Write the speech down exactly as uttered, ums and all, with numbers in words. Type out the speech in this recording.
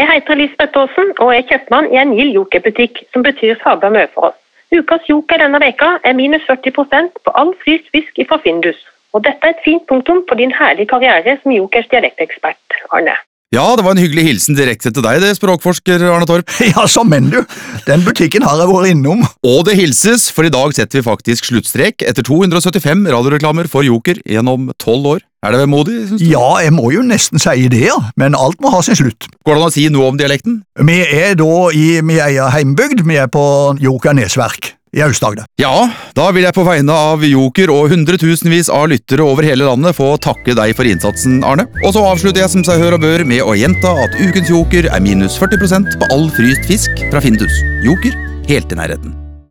Jeg heter Lisbeth Aasen, og er kjøpmann i en gild jokerbutikk, som betyr saga mye for oss. Ukas joker denne veka er minus førti prosent på all fryst fisk fra Findus. Og dette er et fint punktum på din herlige karriere som jokers dialektekspert, Arne. Ja, det var en hyggelig hilsen direkte til deg, det, språkforsker Arne Torp. Ja, så mener du. Den butikken har jeg vært innom. Og det hilses, for i dag setter vi faktisk sluttstrek etter to hundre og syttifem radioreklamer for joker gjennom tolv år. Er det vemodig, synes du? Ja, jeg må jo nesten si det, ja. Men alt må ha sin slutt. Går det an å si noe om dialekten? Vi er da i min egen heimbygd, vi er på Joker Nesverk i Aust-Agder. Ja, da vil jeg på vegne av Joker og hundretusenvis av lyttere over hele landet få takke deg for innsatsen, Arne. Og så avslutter jeg som seg hør og bør med å gjenta at ukens joker er minus førti prosent på all fryst fisk fra Findus. Joker, helt i nærheten.